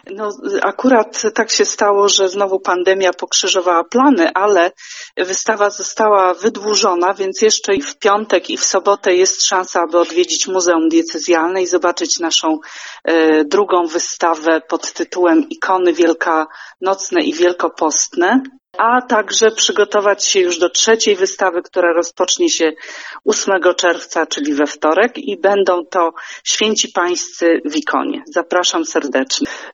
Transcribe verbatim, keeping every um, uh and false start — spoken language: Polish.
No, akurat tak się stało, że znowu pandemia pokrzyżowała plany, ale wystawa została wydłużona, więc jeszcze i w piątek i w sobotę jest szansa, aby odwiedzić Muzeum Diecezjalne i zobaczyć naszą e, drugą wystawę pod tytułem Ikony Wielkanocne i Wielkopostne, a także przygotować się już do trzeciej wystawy, która rozpocznie się ósmego czerwca, czyli we wtorek, i będą to Święci Pańscy w ikonie. Zapraszam serdecznie.